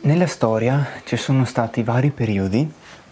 Nella storia ci sono stati vari periodi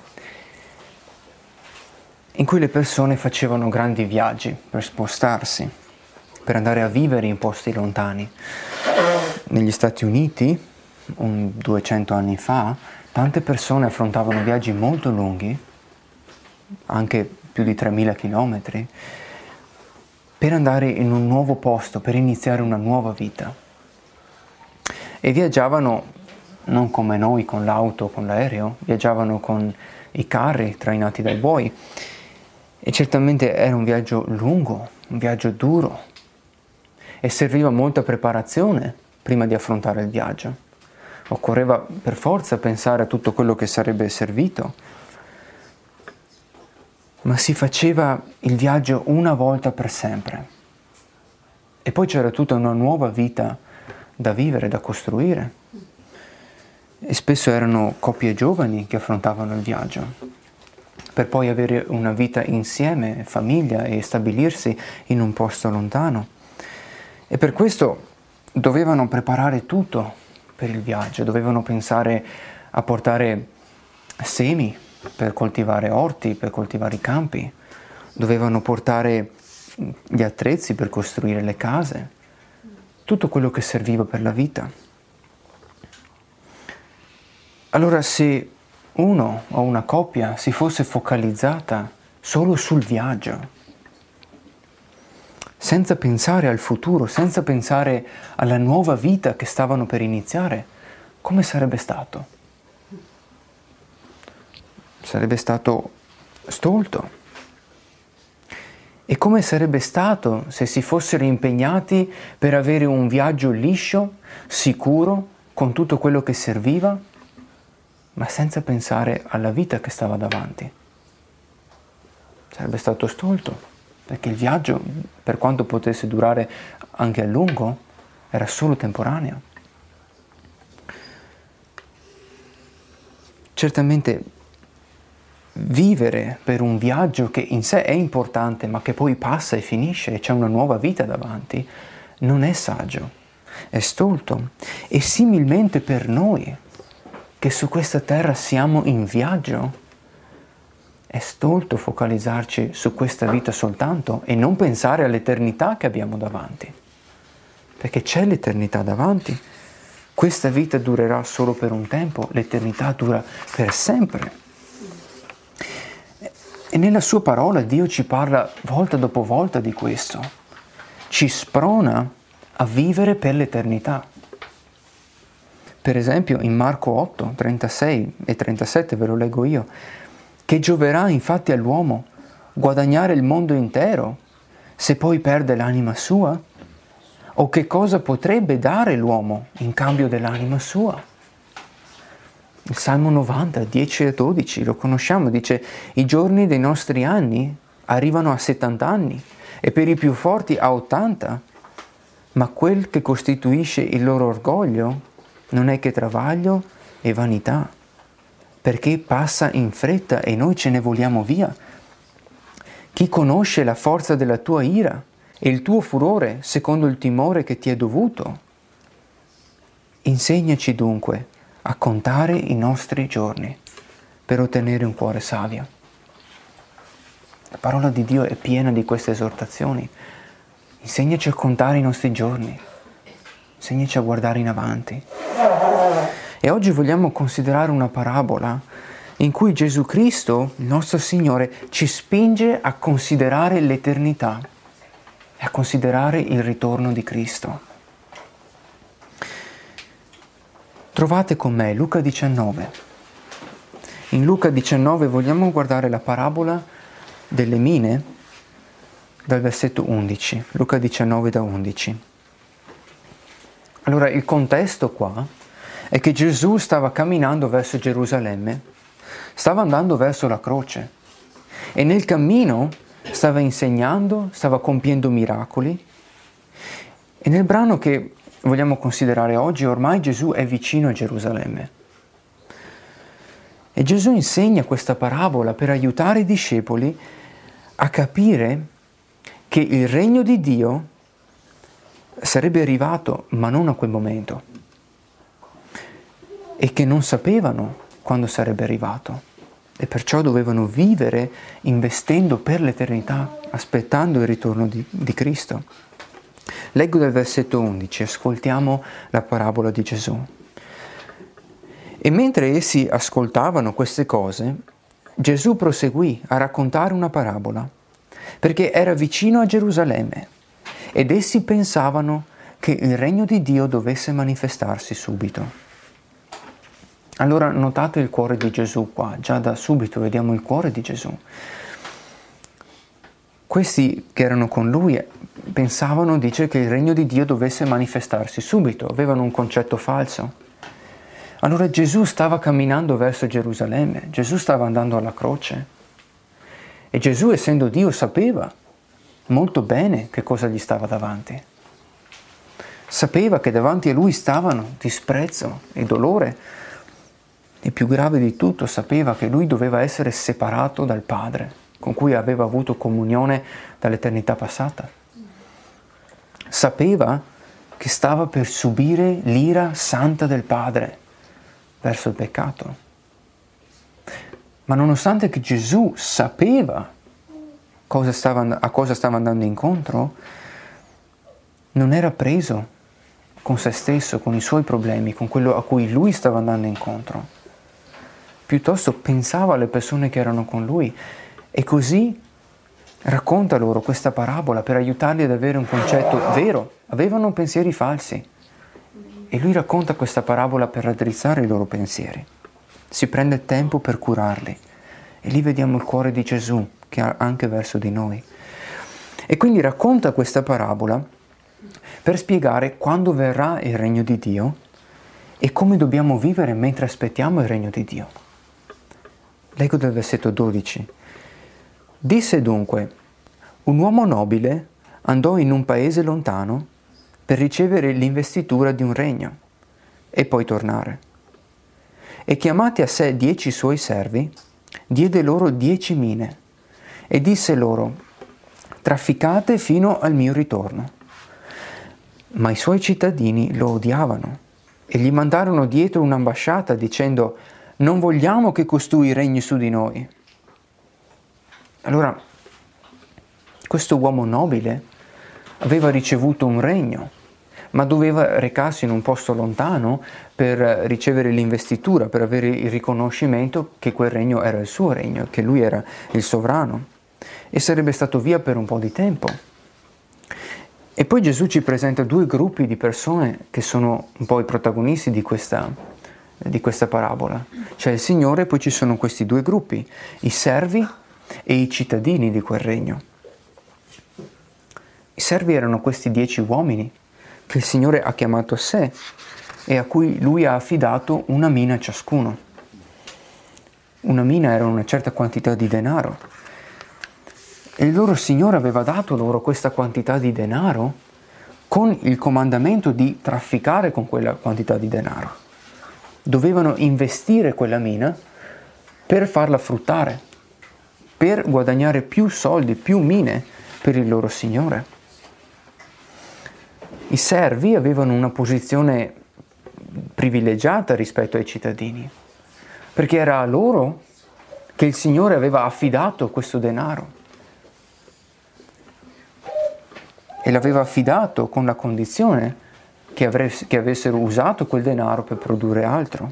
in cui le persone facevano grandi viaggi per spostarsi, per andare a vivere in posti lontani. Negli Stati Uniti, 200 anni fa, tante persone affrontavano viaggi molto lunghi, anche più di 3.000 chilometri, per andare in un nuovo posto, per iniziare una nuova vita. E viaggiavano non come noi con l'auto, con l'aereo, viaggiavano con i carri trainati dai buoi. E certamente era un viaggio lungo, un viaggio duro, e serviva molta preparazione prima di affrontare il viaggio. Occorreva per forza pensare a tutto quello che sarebbe servito, ma si faceva il viaggio una volta per sempre. E poi c'era tutta una nuova vita da vivere, da costruire. E spesso erano coppie giovani che affrontavano il viaggio, per poi avere una vita insieme, famiglia, e stabilirsi in un posto lontano. E per questo dovevano preparare tutto per il viaggio, dovevano pensare a portare semi per coltivare orti, per coltivare i campi, dovevano portare gli attrezzi per costruire le case, tutto quello che serviva per la vita. Allora, se uno o una coppia si fosse focalizzata solo sul viaggio, senza pensare al futuro, senza pensare alla nuova vita che stavano per iniziare, come sarebbe stato? Sarebbe stato stolto. E come sarebbe stato se si fossero impegnati per avere un viaggio liscio, sicuro, con tutto quello che serviva, ma senza pensare alla vita che stava davanti? Sarebbe stato stolto, perché il viaggio, per quanto potesse durare anche a lungo, era solo temporaneo. Certamente vivere per un viaggio che in sé è importante, ma che poi passa e finisce e c'è una nuova vita davanti, non è saggio, è stolto. E similmente per noi, che su questa terra siamo in viaggio, è stolto focalizzarci su questa vita soltanto e non pensare all'eternità che abbiamo davanti, perché c'è l'eternità davanti. Questa vita durerà solo per un tempo, l'eternità dura per sempre. E nella sua parola Dio ci parla volta dopo volta di questo, ci sprona a vivere per l'eternità. Per esempio in Marco 8, 36 e 37, ve lo leggo io, che gioverà infatti all'uomo guadagnare il mondo intero se poi perde l'anima sua? O che cosa potrebbe dare l'uomo in cambio dell'anima sua? Il Salmo 90, 10 e 12, lo conosciamo, dice: i giorni dei nostri anni arrivano a 70 anni e per i più forti a 80, ma quel che costituisce il loro orgoglio non è che travaglio e vanità, perché passa in fretta e noi ce ne vogliamo via. Chi conosce la forza della tua ira e il tuo furore secondo il timore che ti è dovuto? Insegnaci dunque a contare i nostri giorni per ottenere un cuore savio. La parola di Dio è piena di queste esortazioni. Insegnaci a contare i nostri giorni, insegnaci a guardare in avanti. E oggi vogliamo considerare una parabola in cui Gesù Cristo, il nostro Signore, ci spinge a considerare l'eternità e a considerare il ritorno di Cristo. Trovate con me Luca 19. In Luca 19 vogliamo guardare la parabola delle mine dal versetto 11. Luca 19 da 11. Allora, il contesto qua è che Gesù stava camminando verso Gerusalemme, stava andando verso la croce e nel cammino stava insegnando, stava compiendo miracoli. E nel brano che vogliamo considerare oggi, ormai Gesù è vicino a Gerusalemme. E Gesù insegna questa parabola per aiutare i discepoli a capire che il regno di Dio sarebbe arrivato, ma non a quel momento. e che non sapevano quando sarebbe arrivato e perciò dovevano vivere investendo per l'eternità, aspettando il ritorno di Cristo. Leggo dal versetto 11, ascoltiamo la parabola di Gesù. E mentre essi ascoltavano queste cose, Gesù proseguì a raccontare una parabola, perché era vicino a Gerusalemme ed essi pensavano che il regno di Dio dovesse manifestarsi subito. Allora notate il cuore di Gesù qua, già da subito vediamo il cuore di Gesù. Questi che erano con lui pensavano, dice, che il regno di Dio dovesse manifestarsi subito, avevano un concetto falso. Allora Gesù stava camminando verso Gerusalemme, Gesù stava andando alla croce e Gesù, essendo Dio, sapeva molto bene che cosa gli stava davanti. Sapeva che davanti a lui stavano disprezzo e dolore e più grave di tutto sapeva che lui doveva essere separato dal Padre con cui aveva avuto comunione dall'eternità passata. Sapeva che stava per subire l'ira santa del Padre verso il peccato. Ma nonostante che Gesù sapeva a cosa stava andando incontro, non era preso con se stesso, con i suoi problemi, con quello a cui lui stava andando incontro. Piuttosto pensava alle persone che erano con lui e così racconta loro questa parabola per aiutarli ad avere un concetto vero. Avevano pensieri falsi e lui racconta questa parabola per raddrizzare i loro pensieri. Si prende tempo per curarli e lì vediamo il cuore di Gesù che ha anche verso di noi. E quindi racconta questa parabola per spiegare quando verrà il regno di Dio e come dobbiamo vivere mentre aspettiamo il regno di Dio. Leggo dal versetto 12. Disse dunque: un uomo nobile andò in un paese lontano per ricevere l'investitura di un regno e poi tornare. E chiamati a sé 10 suoi servi, diede loro 10 mine e disse loro: trafficate fino al mio ritorno. Ma i suoi cittadini lo odiavano e gli mandarono dietro un'ambasciata dicendo: non vogliamo che costui regni su di noi. Allora, questo uomo nobile aveva ricevuto un regno, ma doveva recarsi in un posto lontano per ricevere l'investitura, per avere il riconoscimento che quel regno era il suo regno, che lui era il sovrano, e sarebbe stato via per un po' di tempo. E poi Gesù ci presenta 2 gruppi di persone che sono un po' i protagonisti di questa parabola. C'è il Signore e poi ci sono questi 2 gruppi, i servi e i cittadini di quel regno. I servi erano questi 10 uomini che il Signore ha chiamato a sé e a cui lui ha affidato una mina ciascuno. Una mina era una certa quantità di denaro e il loro Signore aveva dato loro questa quantità di denaro con il comandamento di trafficare con quella quantità di denaro. Dovevano investire quella mina per farla fruttare, per guadagnare più soldi, più mine per il loro Signore. I servi avevano una posizione privilegiata rispetto ai cittadini, perché era a loro che il Signore aveva affidato questo denaro e l'aveva affidato con la condizione che avessero usato quel denaro per produrre altro.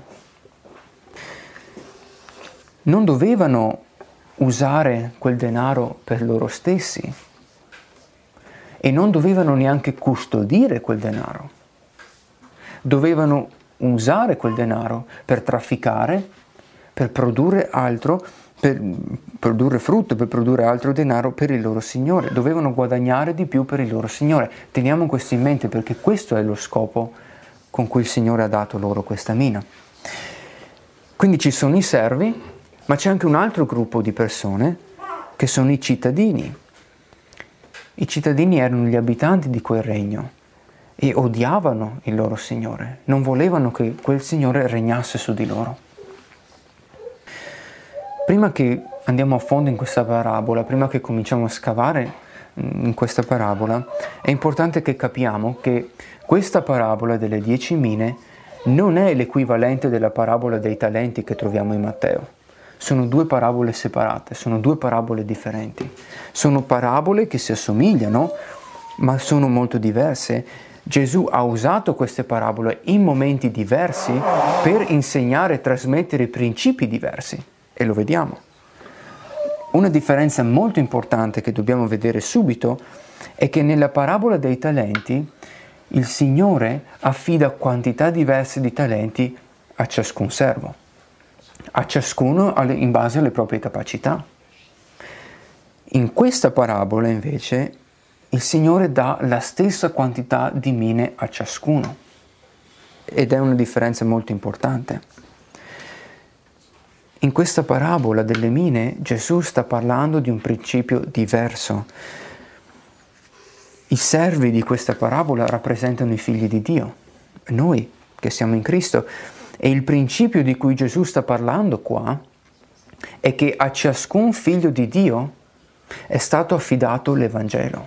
Non dovevano usare quel denaro per loro stessi e non dovevano neanche custodire quel denaro. Dovevano usare quel denaro per trafficare, per produrre altro, per produrre frutto, per produrre altro denaro per il loro Signore. Dovevano guadagnare di più per il loro Signore. Teniamo questo in mente perché questo è lo scopo con cui il Signore ha dato loro questa mina. Quindi ci sono i servi, ma c'è anche un altro gruppo di persone che sono i cittadini. I cittadini erano gli abitanti di quel regno e odiavano il loro Signore, non volevano che quel Signore regnasse su di loro. Prima che andiamo a fondo in questa parabola, prima che cominciamo a scavare in questa parabola, è importante che capiamo che questa parabola delle 10 mine non è l'equivalente della parabola dei talenti che troviamo in Matteo. Sono due parabole separate, sono due parabole differenti. Sono parabole che si assomigliano, ma sono molto diverse. Gesù ha usato queste parabole in momenti diversi per insegnare e trasmettere principi diversi, e lo vediamo. Una differenza molto importante che dobbiamo vedere subito è che nella parabola dei talenti il Signore affida quantità diverse di talenti a ciascun servo, a ciascuno in base alle proprie capacità. In questa parabola invece il Signore dà la stessa quantità di mine a ciascuno, ed è una differenza molto importante. In questa parabola delle mine Gesù sta parlando di un principio diverso. I servi di questa parabola rappresentano i figli di Dio, noi che siamo in Cristo, e il principio di cui Gesù sta parlando qua è che a ciascun figlio di Dio è stato affidato l'Evangelo.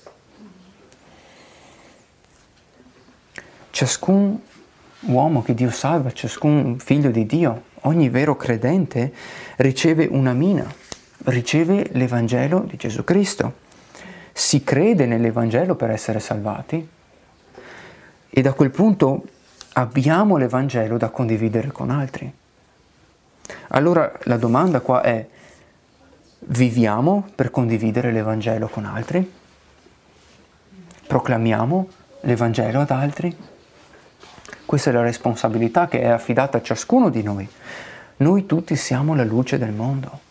Ciascun uomo che Dio salva, ciascun figlio di Dio, ogni vero credente riceve una mina, riceve l'Evangelo di Gesù Cristo. Si crede nell'Evangelo per essere salvati e da quel punto abbiamo l'Evangelo da condividere con altri. Allora la domanda qua è: viviamo per condividere l'Evangelo con altri? Proclamiamo l'Evangelo ad altri? Questa è la responsabilità che è affidata a ciascuno di noi. Noi tutti siamo la luce del mondo.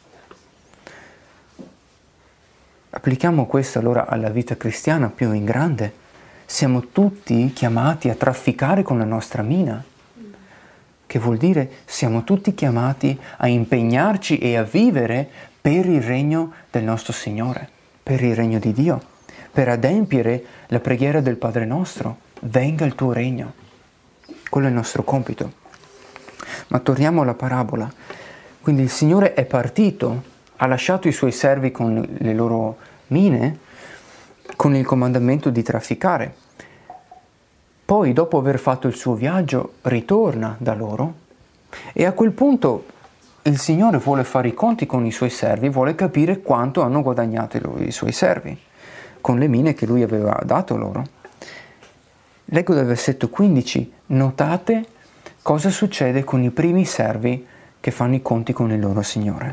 Applichiamo questo allora alla vita cristiana più in grande. Siamo tutti chiamati a trafficare con la nostra mina, che vuol dire siamo tutti chiamati a impegnarci e a vivere per il regno del nostro Signore, per il regno di Dio, per adempiere la preghiera del Padre nostro: venga il tuo regno. Quello è il nostro compito. Ma torniamo alla parabola. Quindi il Signore è partito, ha lasciato i suoi servi con le loro mine, con il comandamento di trafficare. Poi, dopo aver fatto il suo viaggio, ritorna da loro e a quel punto il Signore vuole fare i conti con i suoi servi, vuole capire quanto hanno guadagnato i suoi servi con le mine che lui aveva dato loro. Leggo dal versetto 15, notate cosa succede con i primi servi che fanno i conti con il loro Signore.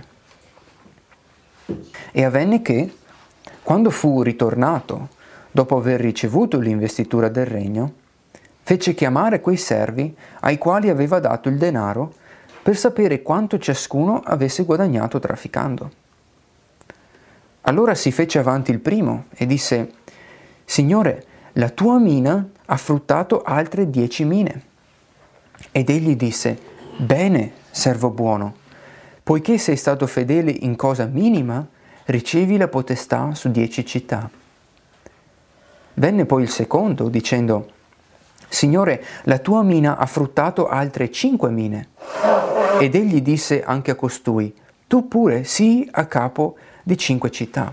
E avvenne che, quando fu ritornato, dopo aver ricevuto l'investitura del regno, fece chiamare quei servi ai quali aveva dato il denaro per sapere quanto ciascuno avesse guadagnato trafficando. Allora si fece avanti il primo e disse: Signore, la tua mina ha fruttato altre 10 mine. Ed egli disse: Bene, servo buono, poiché sei stato fedele in cosa minima, ricevi la potestà su 10 città. Venne poi il secondo, dicendo: Signore, la tua mina ha fruttato altre 5 mine. Ed egli disse anche a costui: Tu pure sii a capo di 5 città.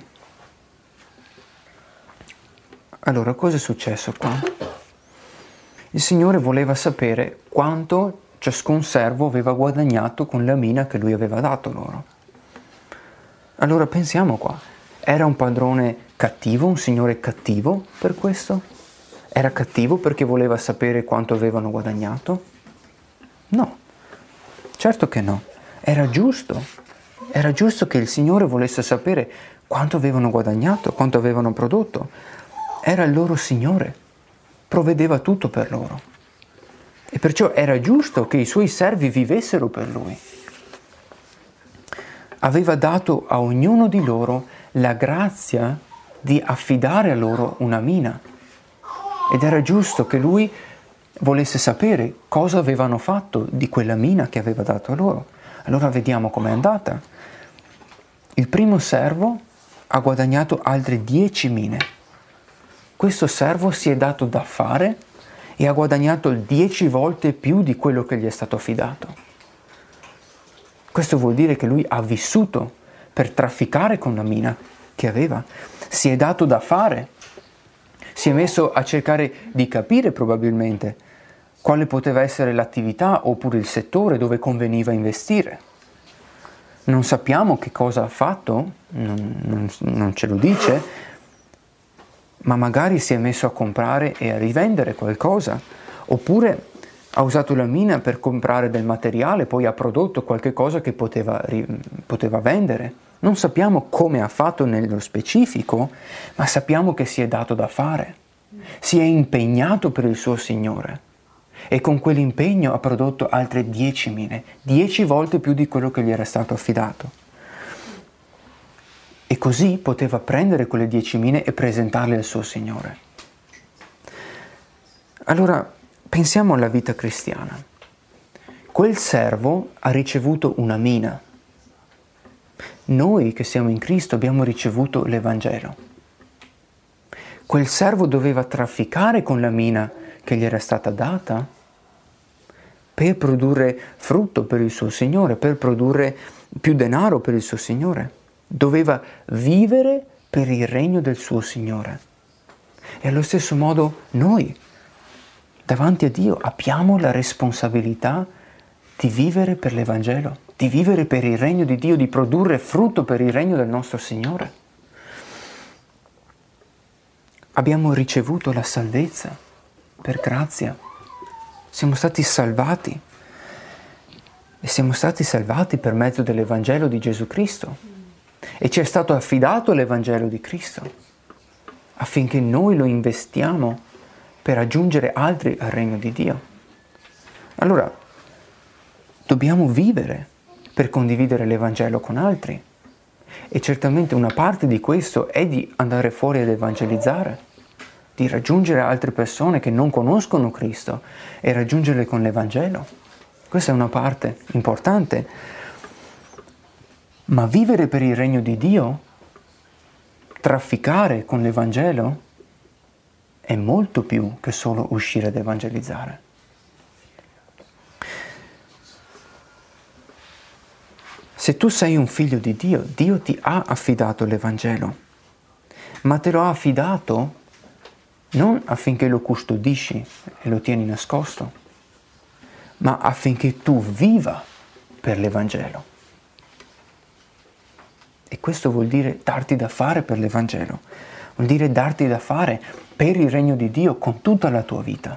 Allora, cosa è successo qua? Il Signore voleva sapere quanto ciascun servo aveva guadagnato con la mina che lui aveva dato loro. Allora pensiamo qua, era un padrone cattivo, un Signore cattivo per questo? Era cattivo perché voleva sapere quanto avevano guadagnato? No, certo che no. Era giusto che il Signore volesse sapere quanto avevano guadagnato, quanto avevano prodotto. Era il loro Signore, provvedeva tutto per loro. E perciò era giusto che i suoi servi vivessero per Lui. Aveva dato a ognuno di loro la grazia di affidare a loro una mina. Ed era giusto che Lui volesse sapere cosa avevano fatto di quella mina che aveva dato a loro. Allora vediamo com'è andata. Il primo servo ha guadagnato altre 10 mine. Questo servo si è dato da fare e ha guadagnato 10 volte più di quello che gli è stato affidato. Questo vuol dire che lui ha vissuto per trafficare con la mina che aveva. Si è dato da fare, si è messo a cercare di capire probabilmente quale poteva essere l'attività oppure il settore dove conveniva investire. Non sappiamo che cosa ha fatto, non ce lo dice, ma magari si è messo a comprare e a rivendere qualcosa, oppure ha usato la mina per comprare del materiale, poi ha prodotto qualche cosa che poteva vendere. Non sappiamo come ha fatto nello specifico, ma sappiamo che si è dato da fare. Si è impegnato per il suo Signore e con quell'impegno ha prodotto altre 10 mine, 10 volte più di quello che gli era stato affidato. E così poteva prendere quelle 10 mine e presentarle al suo Signore. Allora, pensiamo alla vita cristiana. Quel servo ha ricevuto una mina. Noi che siamo in Cristo abbiamo ricevuto l'Evangelo. Quel servo doveva trafficare con la mina che gli era stata data per produrre frutto per il suo Signore, per produrre più denaro per il suo Signore. Doveva vivere per il regno del suo Signore. E allo stesso modo noi, davanti a Dio, abbiamo la responsabilità di vivere per l'Evangelo, di vivere per il regno di Dio, di produrre frutto per il regno del nostro Signore. Abbiamo ricevuto la salvezza per grazia. Siamo stati salvati e siamo stati salvati per mezzo dell'Evangelo di Gesù Cristo e ci è stato affidato l'Evangelo di Cristo affinché noi lo investiamo per aggiungere altri al regno di Dio. Allora, dobbiamo vivere per condividere l'Evangelo con altri e certamente una parte di questo è di andare fuori ad evangelizzare, di raggiungere altre persone che non conoscono Cristo e raggiungerle con l'Evangelo. Questa è una parte importante. Ma vivere per il regno di Dio, trafficare con l'Evangelo, è molto più che solo uscire ad evangelizzare. Se tu sei un figlio di Dio, Dio ti ha affidato l'Evangelo, ma te lo ha affidato non affinché lo custodisci e lo tieni nascosto, ma affinché tu viva per l'Evangelo. E questo vuol dire darti da fare per l'Evangelo, vuol dire darti da fare per il regno di Dio con tutta la tua vita.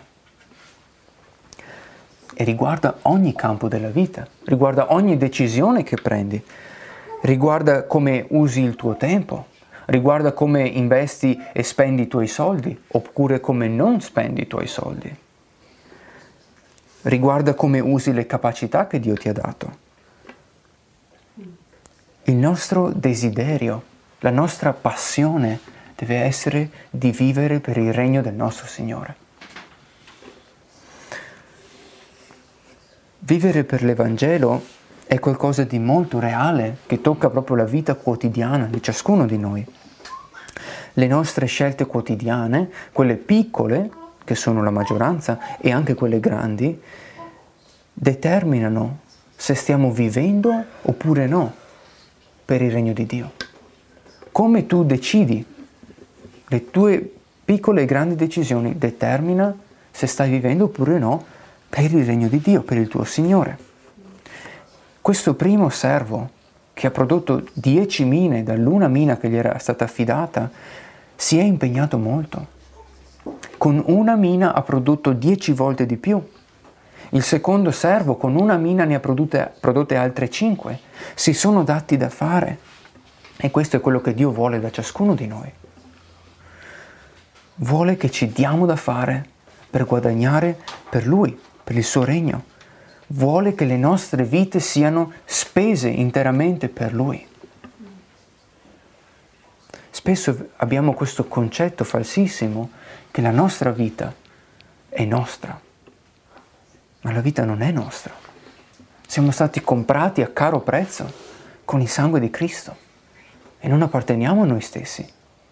E riguarda ogni campo della vita, riguarda ogni decisione che prendi, riguarda come usi il tuo tempo, riguarda come investi e spendi i tuoi soldi, oppure come non spendi i tuoi soldi. Riguarda come usi le capacità che Dio ti ha dato. Il nostro desiderio, la nostra passione deve essere di vivere per il regno del nostro Signore. Vivere per l'Evangelo è qualcosa di molto reale che tocca proprio la vita quotidiana di ciascuno di noi. Le nostre scelte quotidiane, quelle piccole, che sono la maggioranza, e anche quelle grandi, determinano se stiamo vivendo oppure no per il regno di Dio. Come tu decidi, le tue piccole e grandi decisioni determina se stai vivendo oppure no per il regno di Dio, per il tuo Signore. Questo primo servo che ha prodotto 10 mine dall'una mina che gli era stata affidata, si è impegnato molto. Con una mina ha prodotto 10 volte di più. Il secondo servo con una mina ne ha prodotte altre 5. Si sono dati da fare. E questo è quello che Dio vuole da ciascuno di noi. Vuole che ci diamo da fare per guadagnare per Lui, per il suo regno. Vuole che le nostre vite siano spese interamente per Lui. Spesso abbiamo questo concetto falsissimo che la nostra vita è nostra, ma la vita non è nostra. Siamo stati comprati a caro prezzo con il sangue di Cristo e non apparteniamo a noi stessi.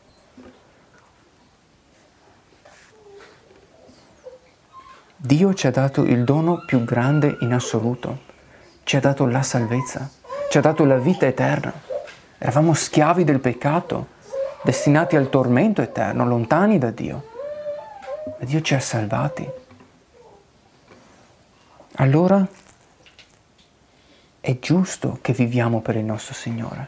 Dio ci ha dato il dono più grande in assoluto, ci ha dato la salvezza, ci ha dato la vita eterna. Eravamo schiavi del peccato, destinati al tormento eterno, lontani da Dio. Ma Dio ci ha salvati. allora è giusto che viviamo per il nostro Signore.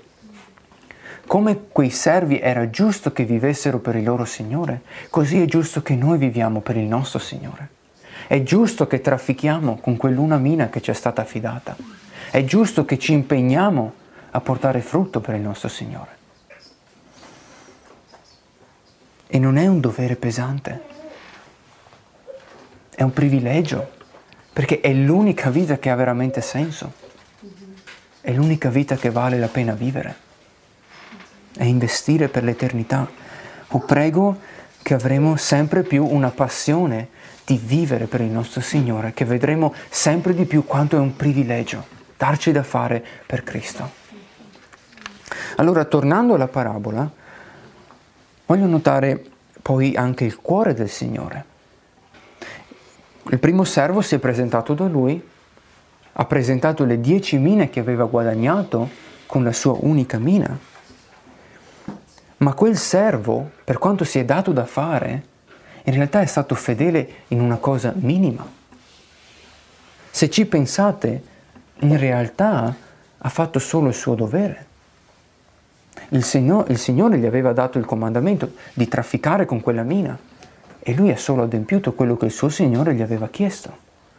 Come quei servi era giusto che vivessero per il loro Signore, così è giusto che noi viviamo per il nostro Signore. È giusto che traffichiamo con quell'una mina che ci è stata affidata. È giusto che ci impegniamo a portare frutto per il nostro Signore. E non è un dovere pesante, è un privilegio, perché è l'unica vita che ha veramente senso, è l'unica vita che vale la pena vivere, è investire per l'eternità. Prego che avremo sempre più una passione di vivere per il nostro Signore, che vedremo sempre di più quanto è un privilegio darci da fare per Cristo. Allora, tornando alla parabola, voglio notare poi anche il cuore del Signore. Il primo servo si è presentato da Lui, ha presentato le 10 mine che aveva guadagnato con la sua unica mina. Ma quel servo, per quanto si è dato da fare, in realtà è stato fedele in una cosa minima. Se ci pensate, in realtà ha fatto solo il suo dovere. Il Signore gli aveva dato il comandamento di trafficare con quella mina e lui ha solo adempiuto quello che il suo Signore gli aveva chiesto.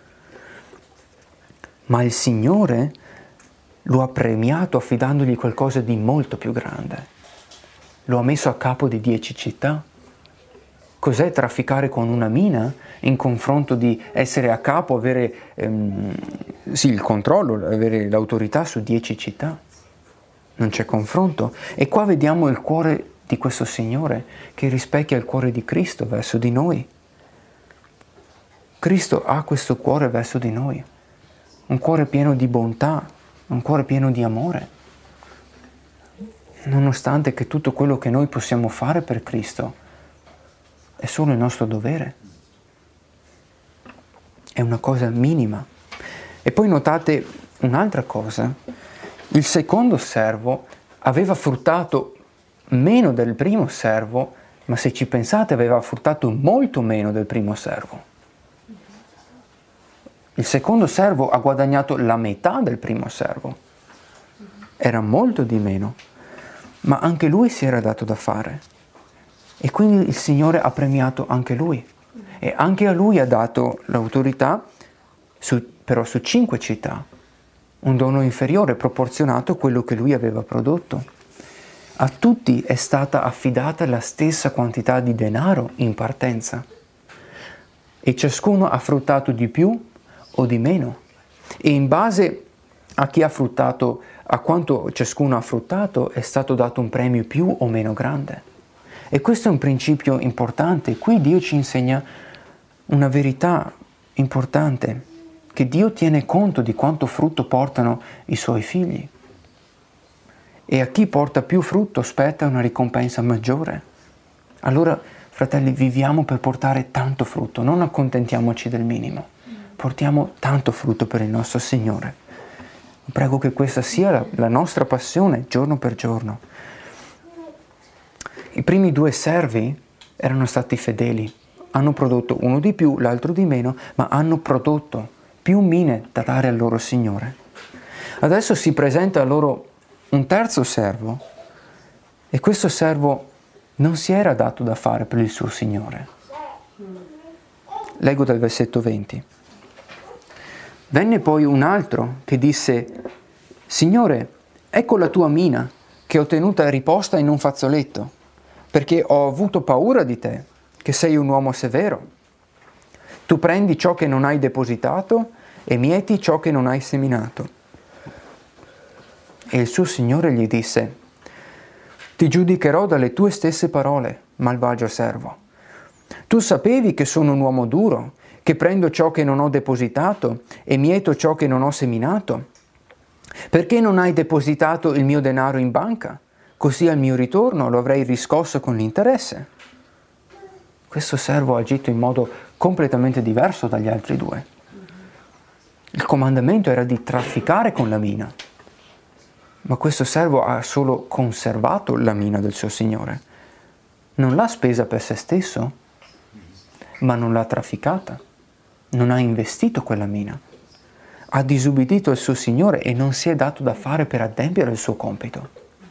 Ma il Signore lo ha premiato affidandogli qualcosa di molto più grande. Lo ha messo a capo di 10 città. Cos'è trafficare con una mina in confronto di essere a capo, avere il controllo, avere l'autorità su 10 città? Non c'è confronto. E qua vediamo il cuore di questo Signore che rispecchia il cuore di Cristo verso di noi. Cristo ha questo cuore verso di noi, un cuore pieno di bontà, un cuore pieno di amore. Nonostante che tutto quello che noi possiamo fare per Cristo è solo il nostro dovere. È una cosa minima. E poi notate un'altra cosa. Il secondo servo aveva fruttato meno del primo servo, ma se ci pensate aveva fruttato molto meno del primo servo. Il secondo servo ha guadagnato la metà del primo servo. Era molto di meno, ma anche lui si era dato da fare. E quindi il Signore ha premiato anche lui. E anche a lui ha dato l'autorità, però su 5 città. Un dono inferiore proporzionato a quello che lui aveva prodotto. A tutti è stata affidata la stessa quantità di denaro in partenza e ciascuno ha fruttato di più o di meno e in base a chi ha fruttato, a quanto ciascuno ha fruttato, è stato dato un premio più o meno grande. E questo è un principio importante. Qui Dio ci insegna una verità importante, che Dio tiene conto di quanto frutto portano i suoi figli. E a chi porta più frutto spetta una ricompensa maggiore. Allora, fratelli, viviamo per portare tanto frutto, non accontentiamoci del minimo. Portiamo tanto frutto per il nostro Signore. Prego che questa sia la nostra passione giorno per giorno. I primi 2 servi erano stati fedeli. Hanno prodotto uno di più, l'altro di meno, ma hanno prodotto più mine da dare al loro Signore. Adesso si presenta a loro un terzo servo e questo servo non si era dato da fare per il suo Signore. Leggo dal versetto 20. Venne poi un altro che disse: Signore, ecco la tua mina che ho tenuta riposta in un fazzoletto, perché ho avuto paura di te, che sei un uomo severo. Tu prendi ciò che non hai depositato e mieti ciò che non hai seminato. E il suo Signore gli disse: Ti giudicherò dalle tue stesse parole, malvagio servo. Tu sapevi che sono un uomo duro, che prendo ciò che non ho depositato e mieto ciò che non ho seminato? Perché non hai depositato il mio denaro in banca? Così al mio ritorno lo avrei riscosso con l'interesse. Questo servo ha agito in modo completamente diverso dagli altri 2. Il comandamento era di trafficare con la mina, ma questo servo ha solo conservato la mina del suo Signore. Non l'ha spesa per se stesso, ma non l'ha trafficata. non ha investito quella mina, ha disubbidito il suo Signore e non si è dato da fare per adempiere il suo compito.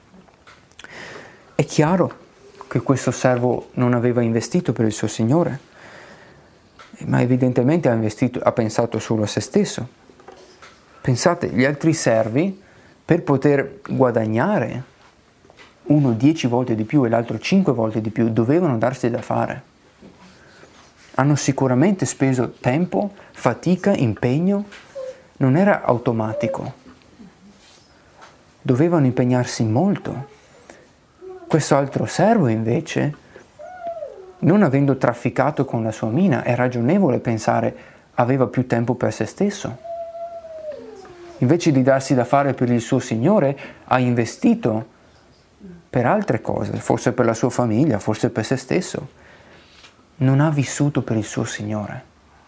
È chiaro che questo servo non aveva investito per il suo Signore, ma evidentemente ha pensato solo a se stesso. Pensate, gli altri servi, per poter guadagnare, uno 10 volte di più e l'altro 5 volte di più, dovevano darsi da fare. Hanno sicuramente speso tempo, fatica, impegno, non era automatico. Dovevano impegnarsi molto. Questo altro servo invece, non avendo trafficato con la sua mina, è ragionevole pensare aveva più tempo per se stesso. Invece di darsi da fare per il suo Signore, ha investito per altre cose, forse per la sua famiglia, forse per se stesso. Non ha vissuto per il suo Signore.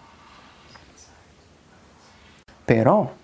Però,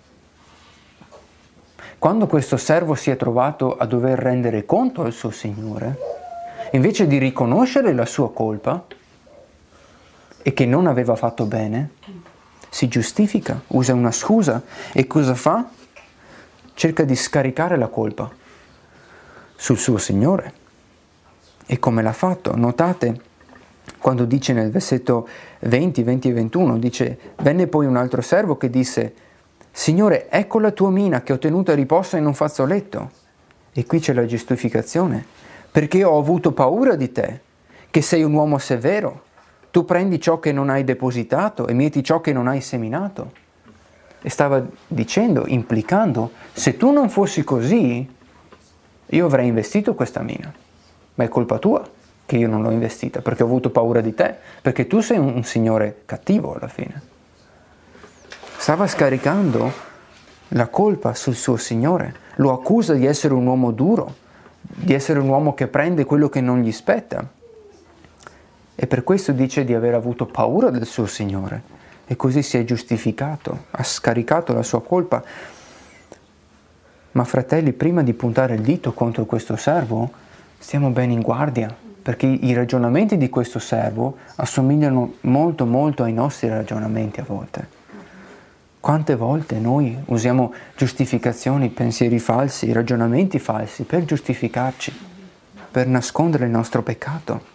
quando questo servo si è trovato a dover rendere conto al suo Signore, invece di riconoscere la sua colpa e che non aveva fatto bene, si giustifica, usa una scusa e cosa fa? Cerca di scaricare la colpa sul suo Signore. E come l'ha fatto? Notate quando dice nel versetto 20 e 21, dice: venne poi un altro servo che disse: Signore, ecco la tua mina che ho tenuto a riposo in un fazzoletto. E qui c'è la giustificazione. Perché ho avuto paura di te, che sei un uomo severo. Tu prendi ciò che non hai depositato e mieti ciò che non hai seminato. E stava dicendo, implicando, se tu non fossi così, io avrei investito questa mina. Ma è colpa tua che io non l'ho investita, perché ho avuto paura di te, perché tu sei un signore cattivo alla fine. Stava scaricando la colpa sul suo Signore. Lo accusa di essere un uomo duro, di essere un uomo che prende quello che non gli spetta. E per questo dice di aver avuto paura del suo Signore. E così si è giustificato, ha scaricato la sua colpa. Ma fratelli, prima di puntare il dito contro questo servo, stiamo bene in guardia, perché i ragionamenti di questo servo assomigliano molto molto ai nostri ragionamenti a volte. Quante volte noi usiamo giustificazioni, pensieri falsi, ragionamenti falsi per giustificarci, per nascondere il nostro peccato.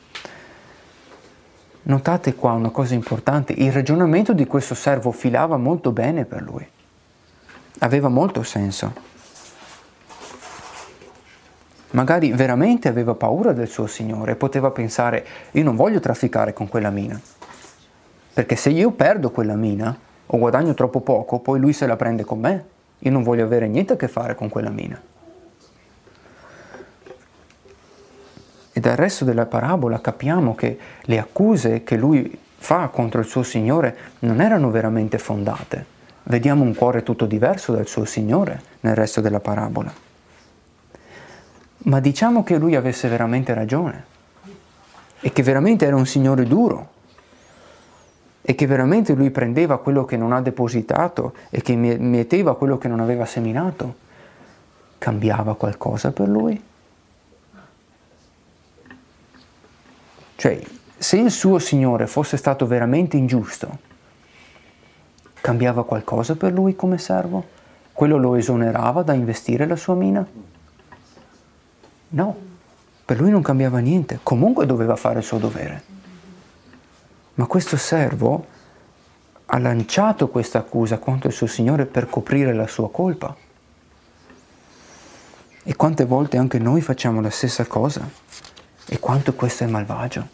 Notate qua una cosa importante, il ragionamento di questo servo filava molto bene per lui, aveva molto senso. Magari veramente aveva paura del suo Signore, poteva pensare: io non voglio trafficare con quella mina, perché se io perdo quella mina o guadagno troppo poco, poi lui se la prende con me, io non voglio avere niente a che fare con quella mina. E dal resto della parabola capiamo che le accuse che lui fa contro il suo Signore non erano veramente fondate. Vediamo un cuore tutto diverso dal suo Signore nel resto della parabola. Ma diciamo che lui avesse veramente ragione e che veramente era un Signore duro e che veramente lui prendeva quello che non ha depositato e che mieteva quello che non aveva seminato. Cambiava qualcosa per lui? Cioè, se il suo Signore fosse stato veramente ingiusto, cambiava qualcosa per lui come servo? Quello lo esonerava da investire la sua mina? No, per lui non cambiava niente, comunque doveva fare il suo dovere. Ma questo servo ha lanciato questa accusa contro il suo Signore per coprire la sua colpa. E quante volte anche noi facciamo la stessa cosa? E quanto questo è malvagio.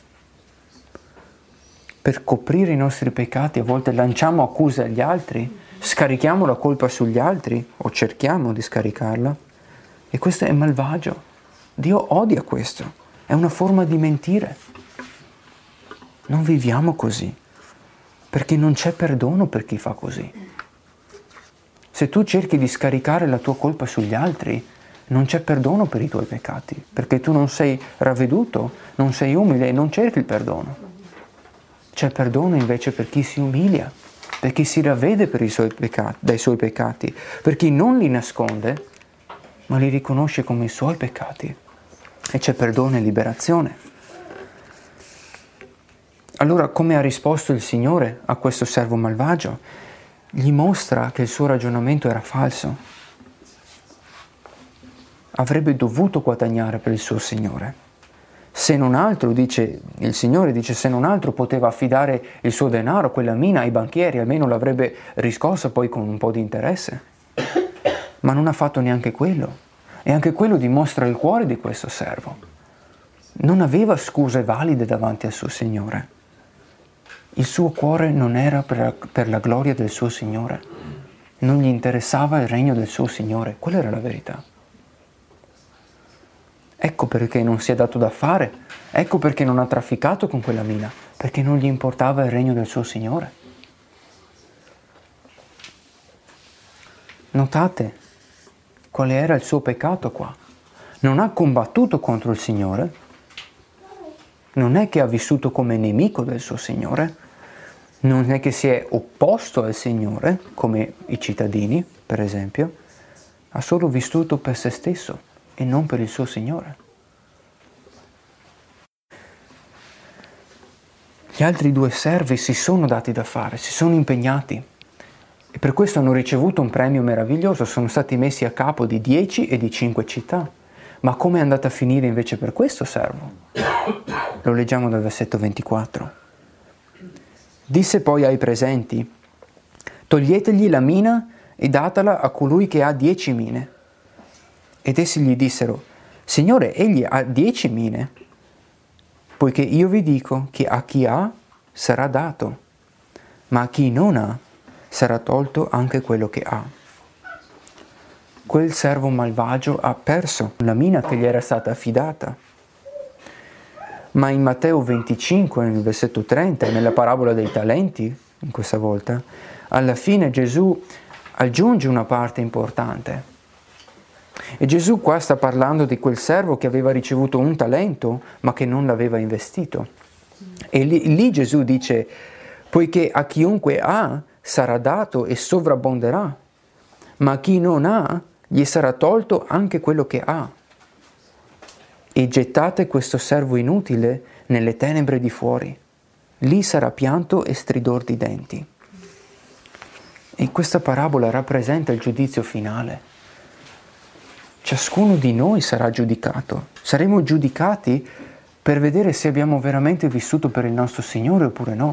Per coprire i nostri peccati a volte lanciamo accuse agli altri, scarichiamo la colpa sugli altri o cerchiamo di scaricarla. E questo è malvagio. Dio odia questo. È una forma di mentire. Non viviamo così, perché non c'è perdono per chi fa così. Se tu cerchi di scaricare la tua colpa sugli altri, non c'è perdono per i tuoi peccati, perché tu non sei ravveduto, non sei umile e non cerchi il perdono. C'è perdono invece per chi si umilia, per chi si ravvede per i suoi peccati, dai suoi peccati, per chi non li nasconde, ma li riconosce come i suoi peccati. E c'è perdono e liberazione. Allora, come ha risposto il Signore a questo servo malvagio? Gli mostra che il suo ragionamento era falso. Avrebbe dovuto guadagnare per il suo Signore. Se non altro, dice il Signore, se non altro poteva affidare il suo denaro, quella mina, ai banchieri, almeno l'avrebbe riscossa poi con un po' di interesse. Ma non ha fatto neanche quello. E anche quello dimostra il cuore di questo servo. Non aveva scuse valide davanti al suo Signore. Il suo cuore non era per la gloria del suo Signore. Non gli interessava il regno del suo Signore. Quella era la verità. Ecco perché non si è dato da fare, ecco perché non ha trafficato con quella mina, perché non gli importava il regno del suo Signore. Notate quale era il suo peccato qua. Non ha combattuto contro il Signore, non è che ha vissuto come nemico del suo Signore, non è che si è opposto al Signore, come i cittadini, per esempio, ha solo vissuto per se stesso e non per il suo Signore. Gli altri due servi si sono dati da fare, si sono impegnati e per questo hanno ricevuto un premio meraviglioso, sono stati messi a capo di 10 e di 5 città. Ma come è andata a finire invece per questo servo? Lo leggiamo dal versetto 24. Disse poi ai presenti: toglietegli la mina e datela a colui che ha 10 mine. Ed essi gli dissero: Signore, egli ha 10 mine, poiché io vi dico che a chi ha sarà dato, ma a chi non ha sarà tolto anche quello che ha. Quel servo malvagio ha perso la mina che gli era stata affidata. Ma in Matteo 25, nel versetto 30, nella parabola dei talenti, in questa volta, alla fine Gesù aggiunge una parte importante. E Gesù qua sta parlando di quel servo che aveva ricevuto un talento ma che non l'aveva investito. E lì Gesù dice: poiché a chiunque ha sarà dato e sovrabbonderà, ma a chi non ha gli sarà tolto anche quello che ha. E gettate questo servo inutile nelle tenebre di fuori. Lì sarà pianto e stridor di denti. E questa parabola rappresenta il giudizio finale. Ciascuno di noi sarà giudicato. Saremo giudicati per vedere se abbiamo veramente vissuto per il nostro Signore oppure no.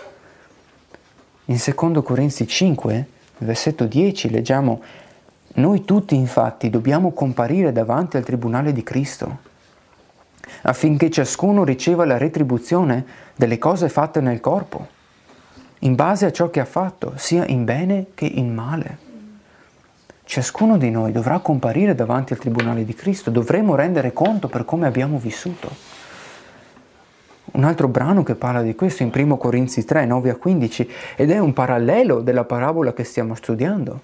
In 2 Corinzi 5, versetto 10, leggiamo: noi tutti infatti dobbiamo comparire davanti al tribunale di Cristo, affinché ciascuno riceva la retribuzione delle cose fatte nel corpo, in base a ciò che ha fatto, sia in bene che in male. Ciascuno di noi dovrà comparire davanti al tribunale di Cristo, dovremo rendere conto per come abbiamo vissuto. Un altro brano che parla di questo in 1 Corinzi 3, 9 a 15, ed è un parallelo della parabola che stiamo studiando.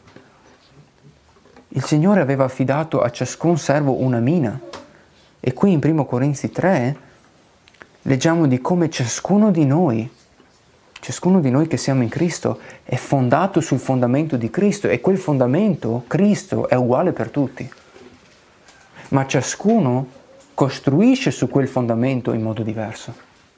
Il Signore aveva affidato a ciascun servo una mina, e qui in 1 Corinzi 3 leggiamo di come ciascuno di noi che siamo in Cristo è fondato sul fondamento di Cristo, e quel fondamento, Cristo, è uguale per tutti. Ma ciascuno costruisce su quel fondamento in modo diverso.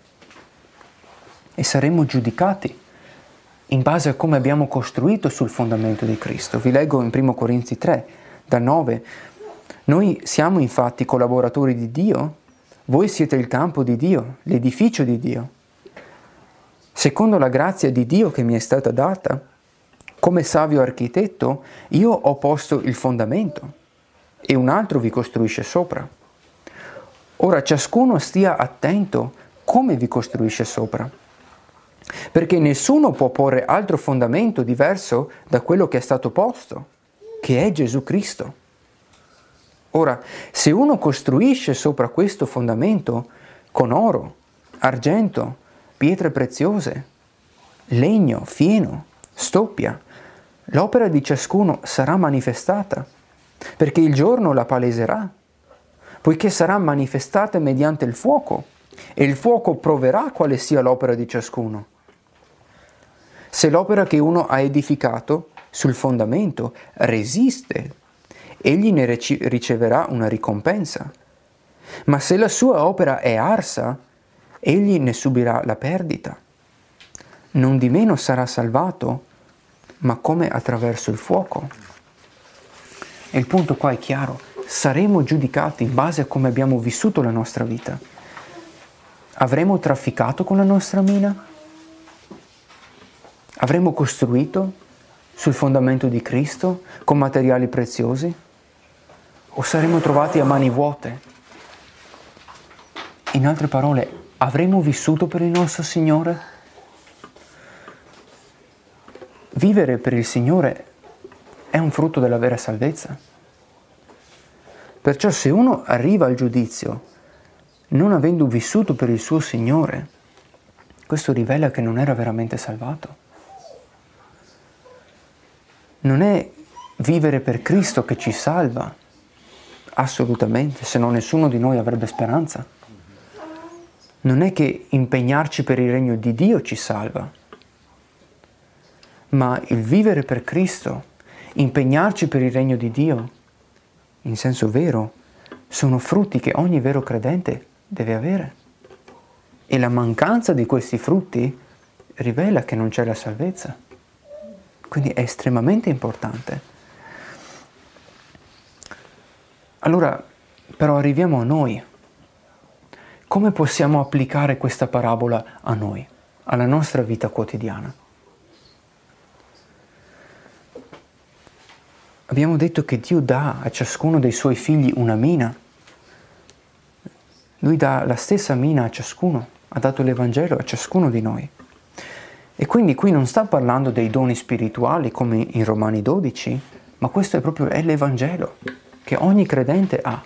E saremo giudicati in base a come abbiamo costruito sul fondamento di Cristo. Vi leggo in 1 Corinzi 3, da 9. Noi siamo infatti collaboratori di Dio, voi siete il campo di Dio, l'edificio di Dio. Secondo la grazia di Dio che mi è stata data, come savio architetto, io ho posto il fondamento e un altro vi costruisce sopra. Ora ciascuno stia attento come vi costruisce sopra, perché nessuno può porre altro fondamento diverso da quello che è stato posto, che è Gesù Cristo. Ora, se uno costruisce sopra questo fondamento con oro, argento, pietre preziose, legno, fieno, stoppia, l'opera di ciascuno sarà manifestata, perché il giorno la paleserà, poiché sarà manifestata mediante il fuoco, e il fuoco proverà quale sia l'opera di ciascuno. Se l'opera che uno ha edificato sul fondamento resiste, egli ne riceverà una ricompensa. Ma se la sua opera è arsa, egli ne subirà la perdita. Non di meno sarà salvato, ma come attraverso il fuoco. E il punto qua è chiaro: saremo giudicati in base a come abbiamo vissuto la nostra vita. Avremo trafficato con la nostra mina? Avremo costruito sul fondamento di Cristo con materiali preziosi? O saremo trovati a mani vuote? In altre parole, avremo vissuto per il nostro Signore? Vivere per il Signore è un frutto della vera salvezza. Perciò se uno arriva al giudizio non avendo vissuto per il suo Signore, questo rivela che non era veramente salvato. Non è vivere per Cristo che ci salva, assolutamente, se no nessuno di noi avrebbe speranza. Non è che impegnarci per il regno di Dio ci salva, ma il vivere per Cristo, impegnarci per il regno di Dio, in senso vero, sono frutti che ogni vero credente deve avere. E la mancanza di questi frutti rivela che non c'è la salvezza. Quindi è estremamente importante. Allora, però arriviamo a noi. Come possiamo applicare questa parabola a noi, alla nostra vita quotidiana? Abbiamo detto che Dio dà a ciascuno dei suoi figli una mina. Lui dà la stessa mina a ciascuno, ha dato l'Evangelo a ciascuno di noi. E quindi qui non sta parlando dei doni spirituali come in Romani 12, ma questo è l'Evangelo che ogni credente ha.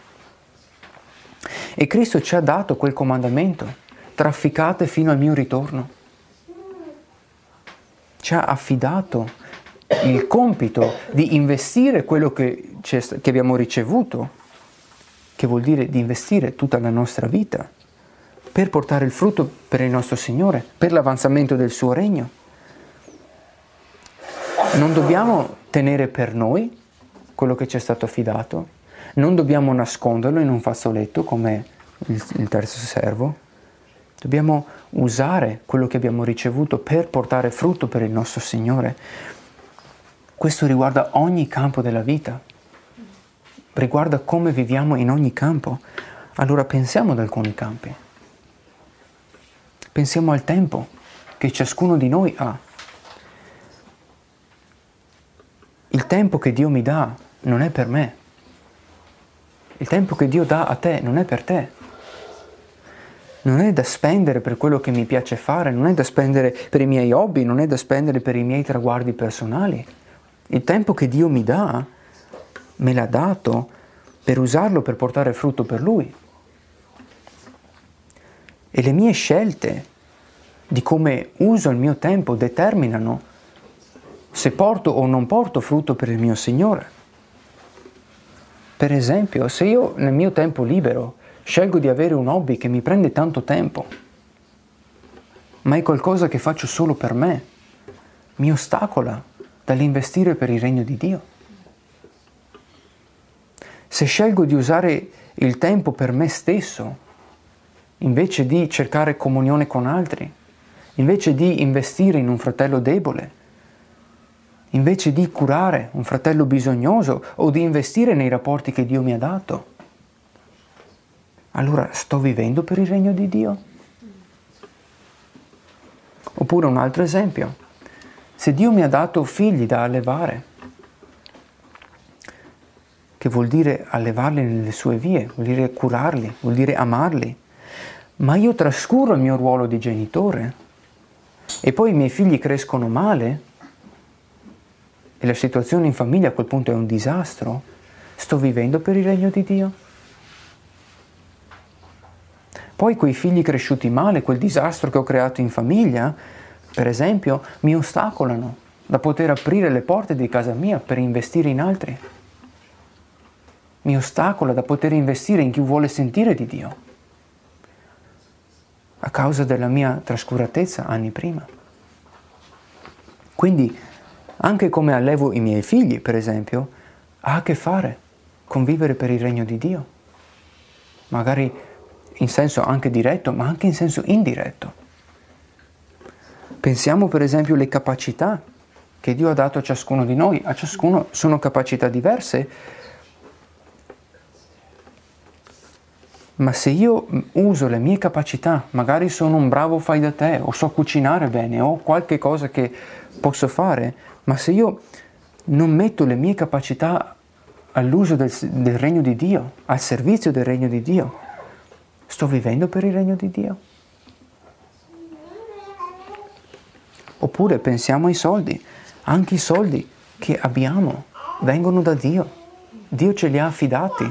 E Cristo ci ha dato quel comandamento: trafficate fino al mio ritorno. Ci ha affidato il compito di investire quello che abbiamo ricevuto, che vuol dire di investire tutta la nostra vita per portare il frutto per il nostro Signore, per l'avanzamento del suo regno. Non dobbiamo tenere per noi quello che ci è stato affidato, non dobbiamo nasconderlo in un fazzoletto come il terzo servo, dobbiamo usare quello che abbiamo ricevuto per portare frutto per il nostro Signore. Questo riguarda ogni campo della vita, riguarda come viviamo in ogni campo. Allora pensiamo ad alcuni campi. Pensiamo al tempo che ciascuno di noi ha. Il tempo che Dio mi dà non è per me. Il tempo che Dio dà a te non è per te. Non è da spendere per quello che mi piace fare, non è da spendere per i miei hobby, non è da spendere per i miei traguardi personali. Il tempo che Dio mi dà, me l'ha dato per usarlo per portare frutto per Lui. E le mie scelte di come uso il mio tempo determinano se porto o non porto frutto per il mio Signore. Per esempio, se io nel mio tempo libero scelgo di avere un hobby che mi prende tanto tempo, ma è qualcosa che faccio solo per me, mi ostacola dall'investire per il regno di Dio. Se scelgo di usare il tempo per me stesso, invece di cercare comunione con altri, invece di investire in un fratello debole, invece di curare un fratello bisognoso o di investire nei rapporti che Dio mi ha dato, allora sto vivendo per il regno di Dio? Oppure un altro esempio: se Dio mi ha dato figli da allevare, che vuol dire allevarli nelle sue vie, vuol dire curarli, vuol dire amarli, ma io trascuro il mio ruolo di genitore e poi i miei figli crescono male e la situazione in famiglia a quel punto è un disastro, sto vivendo per il regno di Dio? Poi quei figli cresciuti male, quel disastro che ho creato in famiglia, per esempio, mi ostacolano da poter aprire le porte di casa mia per investire in altri. Mi ostacola da poter investire in chi vuole sentire di Dio, a causa della mia trascuratezza anni prima. Quindi, anche come allevo i miei figli, per esempio, ha a che fare con vivere per il regno di Dio. Magari in senso anche diretto, ma anche in senso indiretto. Pensiamo per esempio alle capacità che Dio ha dato a ciascuno di noi. A ciascuno sono capacità diverse, ma se io uso le mie capacità, magari sono un bravo fai da te, o so cucinare bene, o qualche cosa che posso fare, ma se io non metto le mie capacità all'uso del regno di Dio, al servizio del regno di Dio, sto vivendo per il regno di Dio? Oppure pensiamo ai soldi. Anche i soldi che abbiamo vengono da Dio. Dio ce li ha affidati.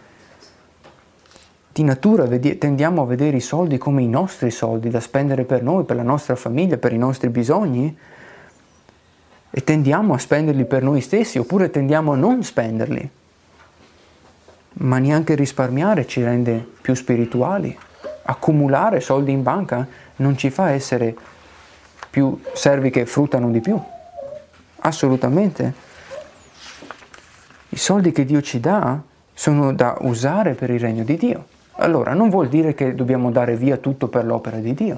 Di natura tendiamo a vedere i soldi come i nostri soldi da spendere per noi, per la nostra famiglia, per i nostri bisogni, e tendiamo a spenderli per noi stessi, oppure tendiamo a non spenderli. Ma neanche risparmiare ci rende più spirituali. Accumulare soldi in banca non ci fa essere più servi che fruttano di più. Assolutamente. I soldi che Dio ci dà sono da usare per il regno di Dio. Allora, non vuol dire che dobbiamo dare via tutto per l'opera di Dio.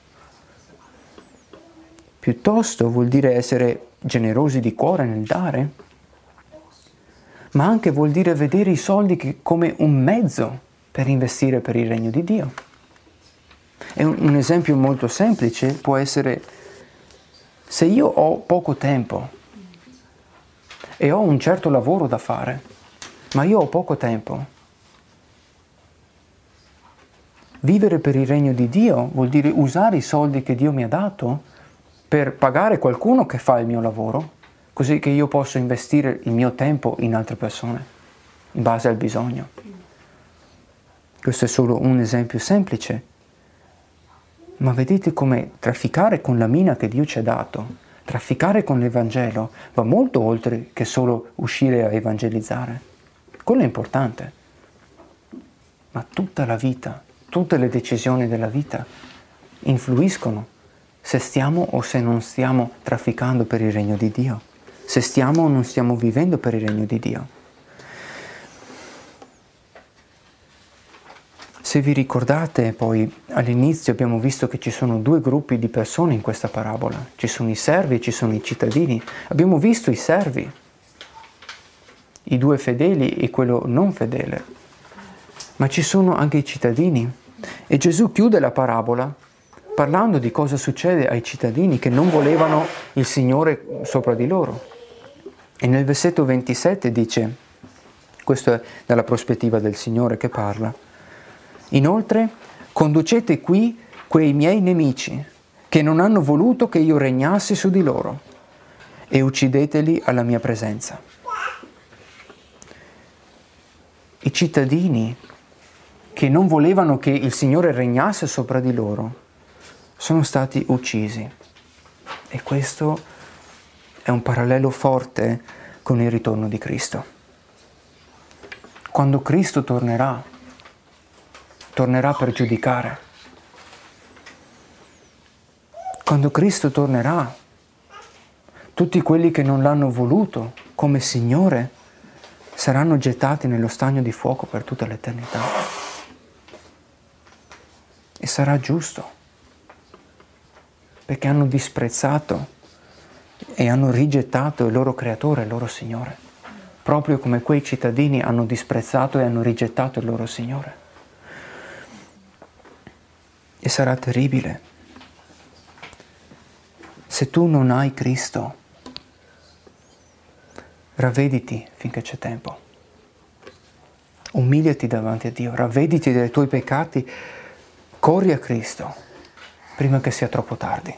Piuttosto vuol dire essere generosi di cuore nel dare, ma anche vuol dire vedere i soldi come un mezzo per investire per il regno di Dio. E un esempio molto semplice può essere: se io ho poco tempo e ho un certo lavoro da fare, ma io ho poco tempo, vivere per il regno di Dio vuol dire usare i soldi che Dio mi ha dato per pagare qualcuno che fa il mio lavoro, così che io posso investire il mio tempo in altre persone, in base al bisogno. Questo è solo un esempio semplice, ma vedete come trafficare con la mina che Dio ci ha dato, trafficare con l'Evangelo, va molto oltre che solo uscire a evangelizzare. Quello è importante, ma tutta la vita, tutte le decisioni della vita influiscono se stiamo o se non stiamo trafficando per il regno di Dio, se stiamo o non stiamo vivendo per il regno di Dio. Se vi ricordate, poi all'inizio abbiamo visto che ci sono due gruppi di persone in questa parabola. Ci sono i servi e ci sono i cittadini. Abbiamo visto i servi, i due fedeli e quello non fedele. Ma ci sono anche i cittadini. E Gesù chiude la parabola parlando di cosa succede ai cittadini che non volevano il Signore sopra di loro. E nel versetto 27 dice, questo è dalla prospettiva del Signore che parla: inoltre, conducete qui quei miei nemici che non hanno voluto che io regnassi su di loro e uccideteli alla mia presenza. I cittadini che non volevano che il Signore regnasse sopra di loro sono stati uccisi. E questo è un parallelo forte con il ritorno di Cristo. Quando Cristo tornerà per giudicare. Quando Cristo tornerà, tutti quelli che non l'hanno voluto come Signore saranno gettati nello stagno di fuoco per tutta l'eternità. E sarà giusto, perché hanno disprezzato e hanno rigettato il loro Creatore, il loro Signore, proprio come quei cittadini hanno disprezzato e hanno rigettato il loro Signore. E sarà terribile. Se tu non hai Cristo, ravvediti finché c'è tempo. Umiliati davanti a Dio, ravvediti dei tuoi peccati, corri a Cristo prima che sia troppo tardi.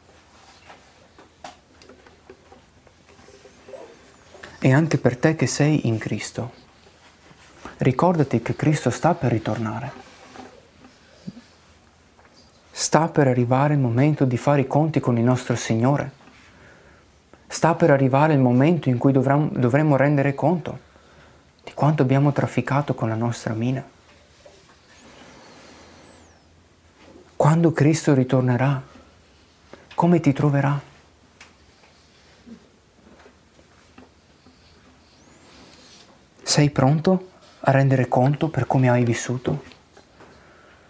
E anche per te che sei in Cristo, ricordati che Cristo sta per ritornare. Sta per arrivare il momento di fare i conti con il nostro Signore. Sta per arrivare il momento in cui dovremo rendere conto di quanto abbiamo trafficato con la nostra mina. Quando Cristo ritornerà, come ti troverà? Sei pronto a rendere conto per come hai vissuto?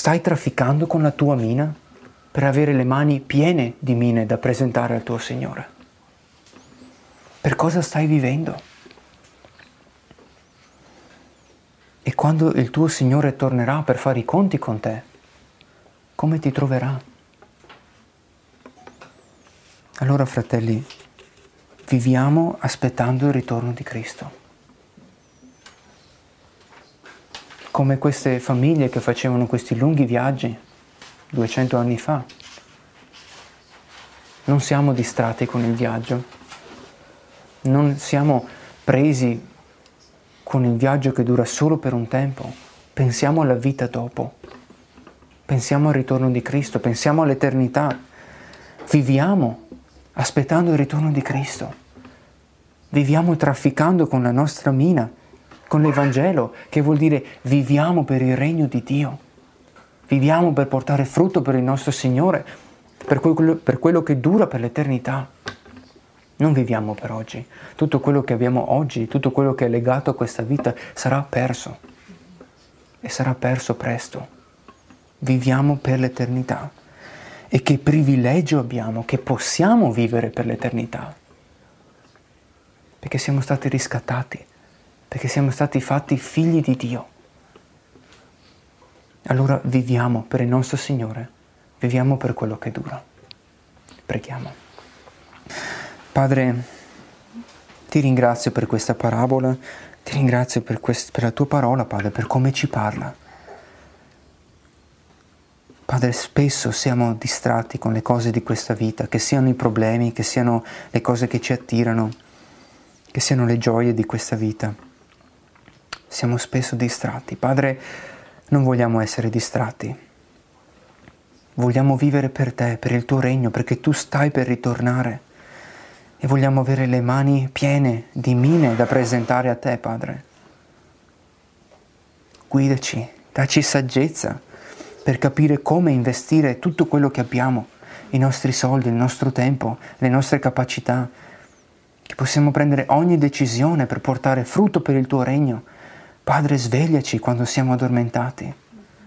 Stai trafficando con la tua mina per avere le mani piene di mine da presentare al tuo Signore? Per cosa stai vivendo? E quando il tuo Signore tornerà per fare i conti con te, come ti troverà? Allora, fratelli, viviamo aspettando il ritorno di Cristo. Come queste famiglie che facevano questi lunghi viaggi 200 anni fa. Non siamo distratti con il viaggio, non siamo presi con il viaggio che dura solo per un tempo. Pensiamo alla vita dopo, pensiamo al ritorno di Cristo, pensiamo all'eternità. Viviamo aspettando il ritorno di Cristo. Viviamo trafficando con la nostra mina, con l'Evangelo, che vuol dire viviamo per il regno di Dio. Viviamo per portare frutto per il nostro Signore, per quello che dura per l'eternità. Non viviamo per oggi. Tutto quello che abbiamo oggi, tutto quello che è legato a questa vita sarà perso. E sarà perso presto. Viviamo per l'eternità. E che privilegio abbiamo che possiamo vivere per l'eternità. Perché siamo stati riscattati. Perché siamo stati fatti figli di Dio. Allora viviamo per il nostro Signore. Viviamo per quello che dura. Preghiamo. Padre, ti ringrazio per questa parabola, ti ringrazio per la tua parola, Padre, per come ci parla. Padre, spesso siamo distratti con le cose di questa vita, che siano i problemi, che siano le cose che ci attirano, che siano le gioie di questa vita. Siamo spesso distratti. Padre, non vogliamo essere distratti. Vogliamo vivere per te, per il tuo regno, perché tu stai per ritornare. E vogliamo avere le mani piene di mine da presentare a te, Padre. Guidaci, dacci saggezza per capire come investire tutto quello che abbiamo, i nostri soldi, il nostro tempo, le nostre capacità, che possiamo prendere ogni decisione per portare frutto per il tuo regno. Padre, svegliaci quando siamo addormentati.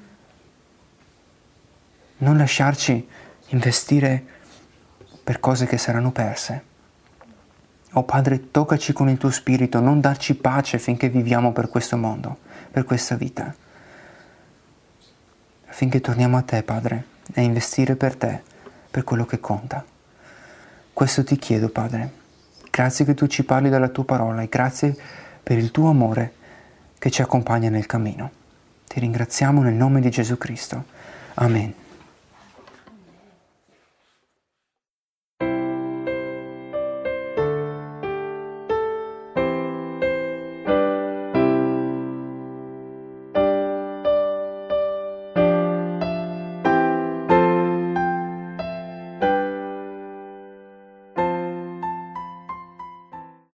Non lasciarci investire per cose che saranno perse. Oh Padre, toccaci con il tuo spirito, non darci pace finché viviamo per questo mondo, per questa vita. Affinché torniamo a te, Padre, e investire per te, per quello che conta. Questo ti chiedo, Padre. Grazie che tu ci parli dalla tua parola e grazie per il tuo amore che ci accompagna nel cammino. Ti ringraziamo nel nome di Gesù Cristo. Amen.